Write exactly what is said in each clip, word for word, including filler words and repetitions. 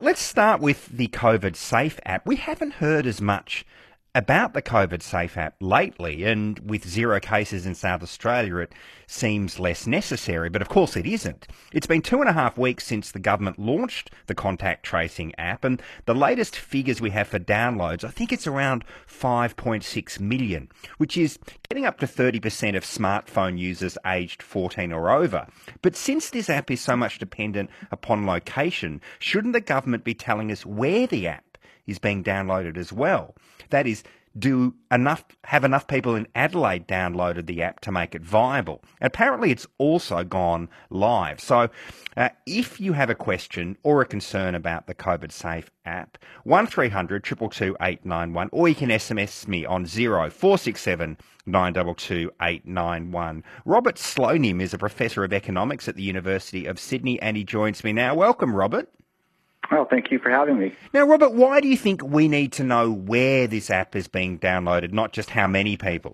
Let's start with the COVID Safe app. We haven't heard as much about the COVID Safe app lately, and with zero cases in South Australia, it seems less necessary, but of course it isn't. It's been two and a half weeks since the government launched the contact tracing app, and the latest figures we have for downloads, I think it's around five point six million, which is getting up to thirty percent of smartphone users aged fourteen or over. But since this app is so much dependent upon location, shouldn't the government be telling us where the app is being downloaded as well? That is, do enough have enough people in Adelaide downloaded the app to make it viable? Apparently it's also gone live. So uh, if you have a question or a concern about the COVID Safe app, one three hundred two two two eight nine one, or you can S M S me on zero four six seven nine two two eight nine one. Robert Slonim is a professor of economics at the University of Sydney, and he joins me now. Welcome, Robert. Well, thank you for having me. Now, Robert, why do you think we need to know where this app is being downloaded, not just how many people?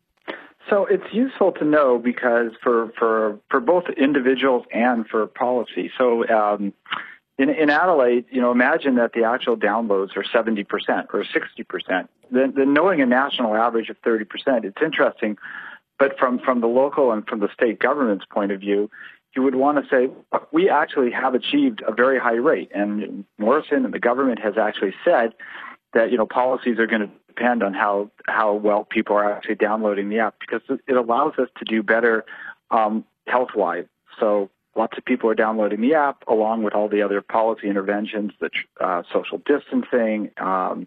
So it's useful to know because for for, for both individuals and for policy. So um, in, in Adelaide, you know, imagine that the actual downloads are seventy percent or sixty percent. Then, then knowing a national average of thirty percent, it's interesting. But from, from the local and from the state government's point of view, you would want to say, we actually have achieved a very high rate. And Morrison and the government has actually said that, you know, policies are going to depend on how, how well people are actually downloading the app, because it allows us to do better um, health-wise. So lots of people are downloading the app along with all the other policy interventions, the uh, social distancing, um,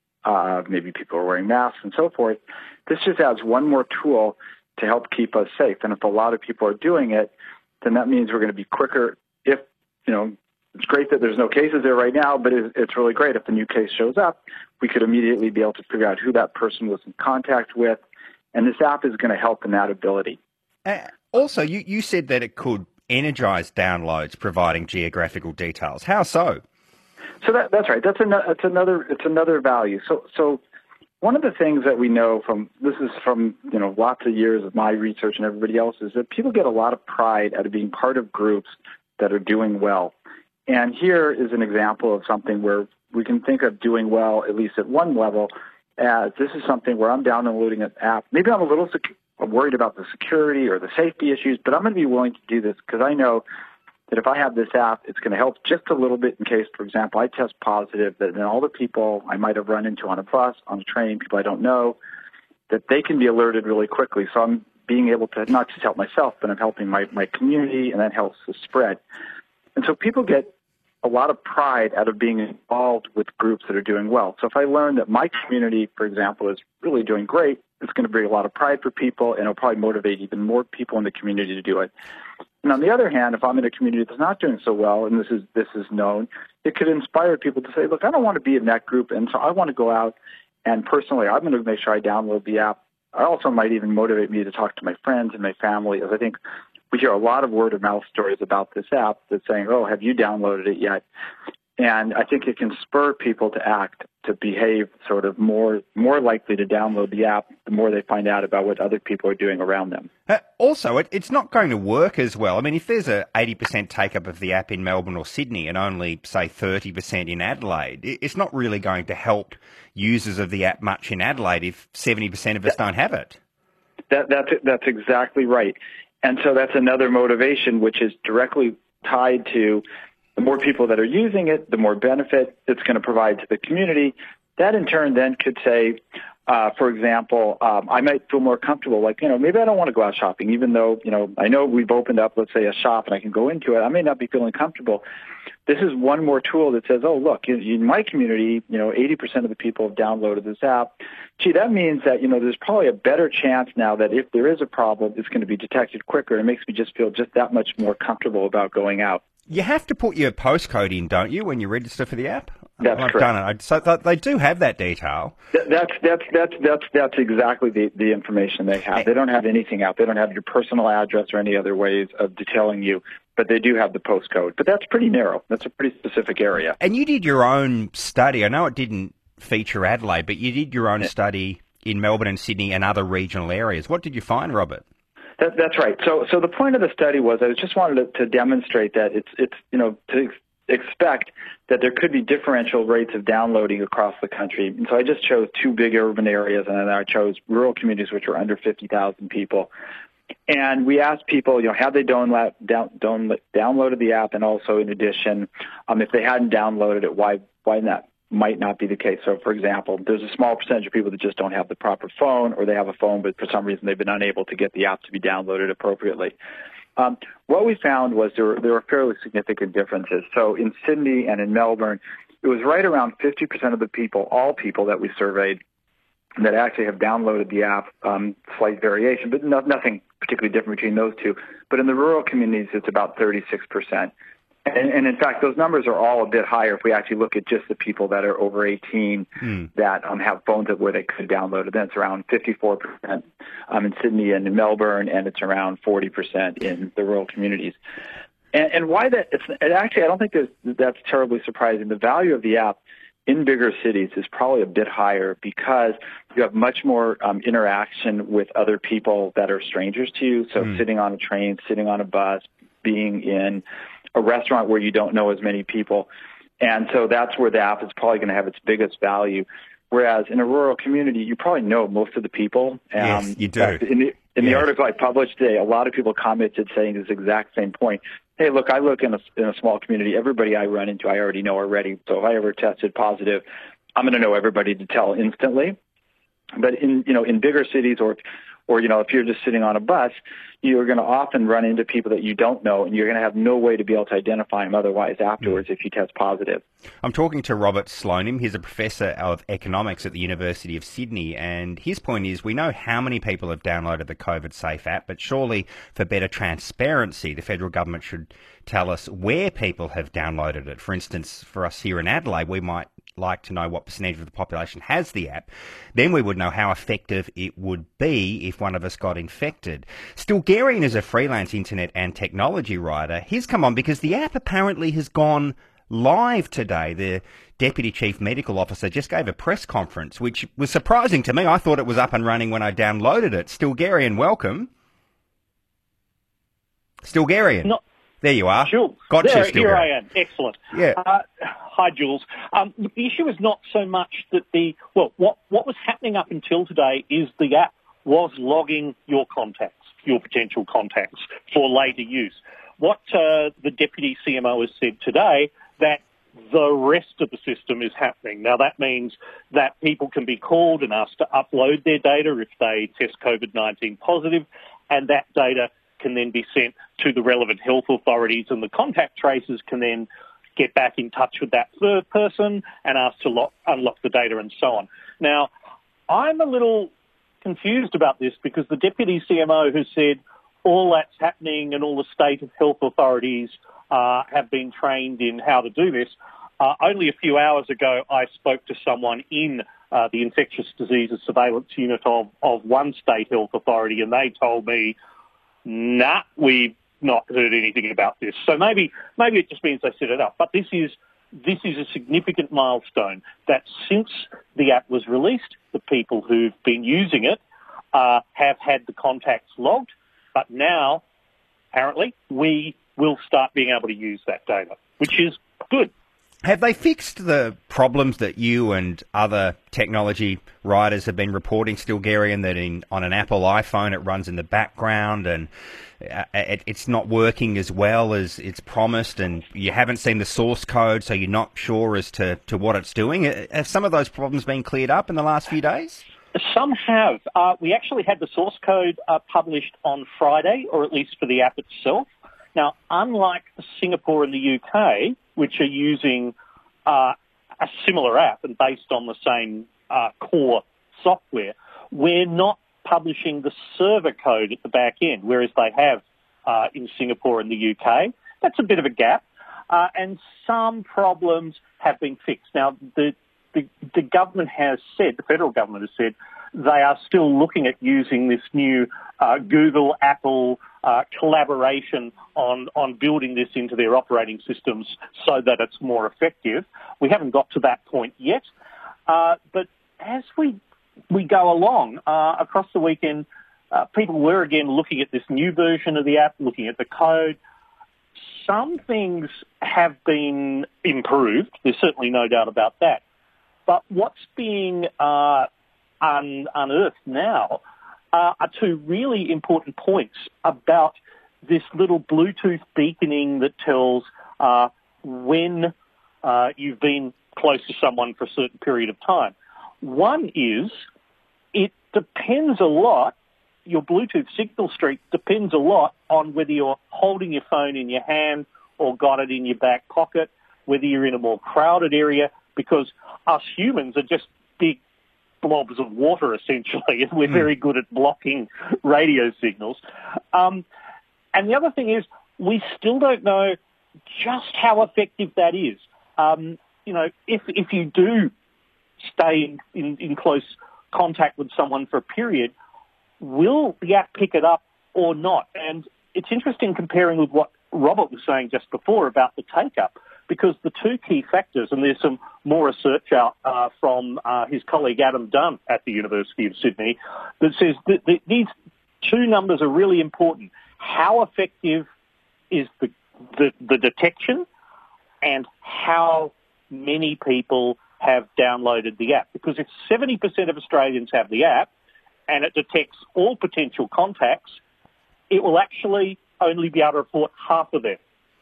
uh, maybe people are wearing masks and so forth. This just adds one more tool to help keep us safe. And if a lot of people are doing it, then that means we're going to be quicker. If, you know, it's great that there's no cases there right now, but it's really great if a new case shows up, we could immediately be able to figure out who that person was in contact with. And this app is going to help in that ability. Uh, also, you, you said that it could energize downloads, providing geographical details. How so? So that, that's right. That's, an, that's another, it's another value. So, so one of the things that we know from, this is from, you know, lots of years of my research and everybody else, is that people get a lot of pride out of being part of groups that are doing well. And here is an example of something where we can think of doing well, at least at one level, as this is something where I'm downloading an app. Maybe I'm a little sec- worried about the security or the safety issues, but I'm going to be willing to do this because I know that if I have this app, it's going to help just a little bit in case, for example, I test positive, that then all the people I might have run into on a bus, on a train, people I don't know, that they can be alerted really quickly. So I'm being able to not just help myself, but I'm helping my, my community, and that helps the spread. And so people get a lot of pride out of being involved with groups that are doing well. So if I learn that my community, for example, is really doing great, it's going to bring a lot of pride for people, and it'll probably motivate even more people in the community to do it. And on the other hand, if I'm in a community that's not doing so well, and this is this is known, it could inspire people to say, look, I don't want to be in that group, and so I want to go out, and personally, I'm going to make sure I download the app. I also might even motivate me to talk to my friends and my family, as I think we hear a lot of word-of-mouth stories about this app that's saying, oh, have you downloaded it yet? And I think it can spur people to act, to behave sort of more more likely to download the app the more they find out about what other people are doing around them. Uh, also, it, it's not going to work as well. I mean, if there's a eighty percent take-up of the app in Melbourne or Sydney and only, say, thirty percent in Adelaide, it's not really going to help users of the app much in Adelaide if seventy percent of us don't have it. That, that's, that's exactly right. And so that's another motivation, which is directly tied to the more people that are using it, the more benefit it's going to provide to the community. That in turn then could say, uh, for example, um, I might feel more comfortable, like, you know, maybe I don't want to go out shopping, even though, you know, I know we've opened up, let's say, a shop and I can go into it. I may not be feeling comfortable. This is one more tool that says, oh, look, in, in my community, you know, eighty percent of the people have downloaded this app. Gee, that means that, you know, there's probably a better chance now that if there is a problem, it's going to be detected quicker. It makes me just feel just that much more comfortable about going out. You have to put your postcode in, don't you, when you register for the app? That's I've correct. done it. So th- they do have that detail. Th- That's that's that's that's that's exactly the, the information they have. They don't have anything out. They don't have your personal address or any other ways of detailing you, but they do have the postcode. But that's pretty narrow. That's a pretty specific area. And you did your own study. I know it didn't feature Adelaide, but you did your own yeah. study in Melbourne and Sydney and other regional areas. What did you find, Robert? That, that's right. So, so the point of the study was I just wanted to, to demonstrate that it's, it's, you know, to expect that there could be differential rates of downloading across the country. And so I just chose two big urban areas, and then I chose rural communities, which are under fifty thousand people. And we asked people, you know, had they download, down, down, downloaded the app, and also, in addition, um, if they hadn't downloaded it, why why that might not be the case. So, for example, there's a small percentage of people that just don't have the proper phone, or they have a phone, but for some reason they've been unable to get the app to be downloaded appropriately. Um, what we found was there were, there were fairly significant differences. So in Sydney and in Melbourne, it was right around fifty percent of the people, all people that we surveyed, that actually have downloaded the app, um, slight variation, but no, nothing particularly different between those two. But in the rural communities, it's about thirty-six percent. And, and in fact, those numbers are all a bit higher if we actually look at just the people that are over eighteen mm. that um, have phones where they could download it. Then it's around fifty-four percent um, in Sydney and in Melbourne, and it's around forty percent in the rural communities. And, and why that? It's it actually, I don't think that's terribly surprising. The value of the app in bigger cities is probably a bit higher because you have much more um, interaction with other people that are strangers to you. So mm. sitting on a train, sitting on a bus, being in a restaurant where you don't know as many people. And so that's where the app is probably going to have its biggest value. Whereas in a rural community, you probably know most of the people. Um, yes, you do. In the, in yes. the article I published today, a lot of people commented saying this exact same point. Hey, look, I look in a, in a small community. Everybody I run into, I already know already. So if I ever tested positive, I'm going to know everybody to tell instantly. But in, you know, in bigger cities or Or, you know, if you're just sitting on a bus, you're going to often run into people that you don't know, and you're going to have no way to be able to identify them otherwise afterwards mm. if you test positive. I'm talking to Robert Slonim. He's a professor of economics at the University of Sydney, and his point is we know how many people have downloaded the COVID Safe app, but surely for better transparency, the federal government should tell us where people have downloaded it. For instance, for us here in Adelaide, we might like to know what percentage of the population has the app. Then we would know how effective it would be if one of us got infected. Stilgherrian is a freelance internet and technology writer. He's come on because the app apparently has gone live today. The Deputy Chief Medical Officer just gave a press conference, which was surprising to me. I thought it was up and running when I downloaded it. Stilgherrian, welcome. Stilgherrian. Not- There you are. Jules. Got there, you, Here I am. Excellent. Yeah. Uh, hi, Jules. Um, the issue is not so much that the, well, what, what was happening up until today is the app was logging your contacts, your potential contacts for later use. What uh, the Deputy C M O has said today, that the rest of the system is happening. Now, that means that people can be called and asked to upload their data if they test COVID nineteen positive, and that data can then be sent to the relevant health authorities, and the contact tracers can then get back in touch with that third person and ask to lock, unlock the data and so on. Now, I'm a little confused about this because the Deputy C M O has said all that's happening and all the state health authorities uh, have been trained in how to do this. Uh, only a few hours ago, I spoke to someone in uh, the infectious diseases surveillance unit of, of one state health authority, and they told me, nah, we've not heard anything about this. So maybe maybe it just means they set it up. But this is this is a significant milestone that since the app was released, the people who've been using it uh, have had the contacts logged. But now, apparently, we will start being able to use that data, which is good. Have they fixed the problems that you and other technology writers have been reporting, Stilgherrian, that in, on an Apple iPhone it runs in the background and uh, it, it's not working as well as it's promised, and you haven't seen the source code, so you're not sure as to, to what it's doing? Have some of those problems been cleared up in the last few days? Some have. Uh, we actually had the source code uh, published on Friday, or at least for the app itself. Now, unlike Singapore and the U K, which are using uh, a similar app and based on the same uh, core software, we're not publishing the server code at the back end, whereas they have uh, in Singapore and the U K. That's a bit of a gap, uh, and some problems have been fixed. Now, the, the, the government has said, the federal government has said, they are still looking at using this new uh, Google, Apple uh, collaboration on, on building this into their operating systems so that it's more effective. We haven't got to that point yet. Uh, but as we we go along, uh, across the weekend, uh, people were again looking at this new version of the app, looking at the code. some things have been improved. There's certainly no doubt about that. But what's being uh, un- unearthed now uh, are two really important points about this little Bluetooth beaconing that tells uh, when uh, you've been close to someone for a certain period of time. One is it depends a lot, your Bluetooth signal strength depends a lot on whether you're holding your phone in your hand or got it in your back pocket, whether you're in a more crowded area, because us humans are just big blobs of water, essentially, and we're mm. very good at blocking radio signals. Um, and the other thing is, we still don't know just how effective that is. Um, you know, if if you do stay in, in, in close contact with someone for a period, will the app pick it up or not? And it's interesting comparing with what Robert was saying just before about the take-up, because the two key factors, and there's some more research out uh, from uh, his colleague Adam Dunn at the University of Sydney that says that these two numbers are really important. How effective is the, the, the detection, and how many people have downloaded the app? Because if seventy percent of Australians have the app and it detects all potential contacts, it will actually only be able to report half of them.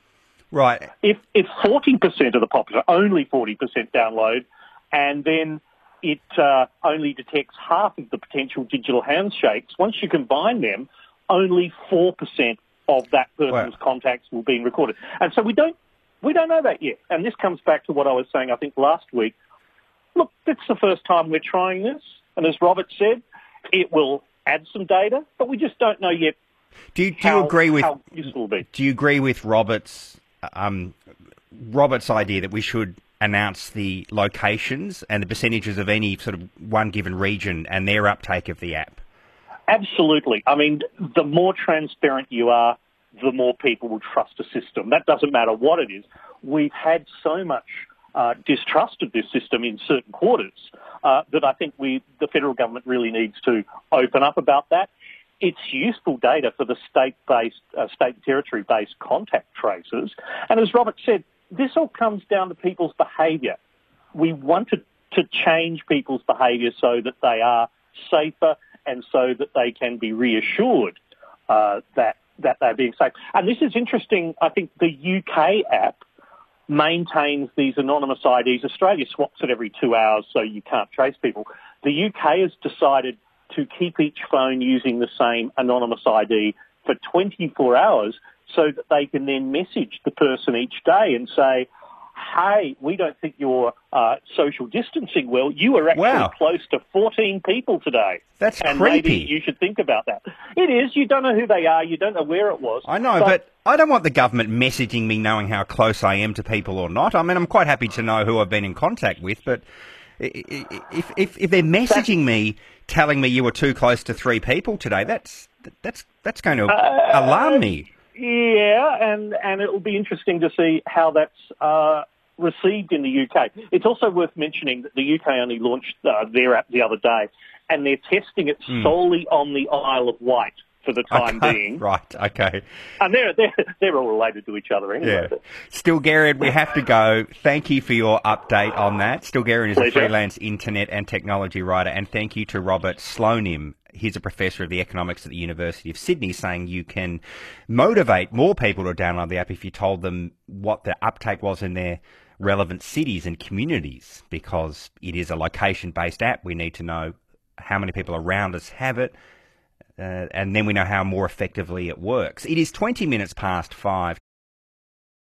Right. If if forty percent of the population, only forty percent download, and then it uh, only detects half of the potential digital handshakes, once you combine them, only four percent of that person's wow. contacts will be recorded. And so we don't we don't know that yet. And this comes back to what I was saying, I think, last week. Look, it's the first time we're trying this. And as Robert said, it will add some data, but we just don't know yet do you, do how, you agree with, how useful it will be. Do you agree with Robert's, um, Robert's idea that we should announce the locations and the percentages of any sort of one given region and their uptake of the app? Absolutely. I mean, the more transparent you are, the more people will trust a system. That doesn't matter what it is. We've had so much uh, distrust of this system in certain quarters uh, that I think we, the federal government really needs to open up about that. It's useful data for the state-based, uh, state and territory-based contact tracers. And as Robert said, this all comes down to people's behaviour. We wanted to change people's behaviour so that they are safer and so that they can be reassured uh, that that they're being safe. And this is interesting. I think the U K app maintains these anonymous I Ds. Australia swaps it every two hours so you can't trace people. The U K has decided to keep each phone using the same anonymous I D for twenty-four hours so that they can then message the person each day and say, hey, we don't think you're uh, social distancing well. You were actually wow. close to fourteen people today. That's and creepy. Maybe you should think about that. It is. You don't know who they are. You don't know where it was. I know, but, but I don't want the government messaging me knowing how close I am to people or not. I mean, I'm quite happy to know who I've been in contact with, but if if, if they're messaging me telling me you were too close to three people today, that's that's that's going to uh, alarm me. Yeah, and, and it will be interesting to see how that's uh, received in the U K. It's also worth mentioning that the U K only launched uh, their app the other day, and they're testing it mm. solely on the Isle of Wight for the time okay. being. Right, okay. And they're, they're, they're all related to each other anyway. Yeah. Stilgherrian, we have to go. Thank you for your update on that. Stilgherrian is Pleasure. a freelance internet and technology writer, and thank you to Robert Slonim. He's a professor of the economics at the University of Sydney, saying you can motivate more people to download the app if you told them what the uptake was in their relevant cities and communities, because it is a location-based app. We need to know how many people around us have it, uh, and then we know how more effectively it works. It is twenty minutes past five.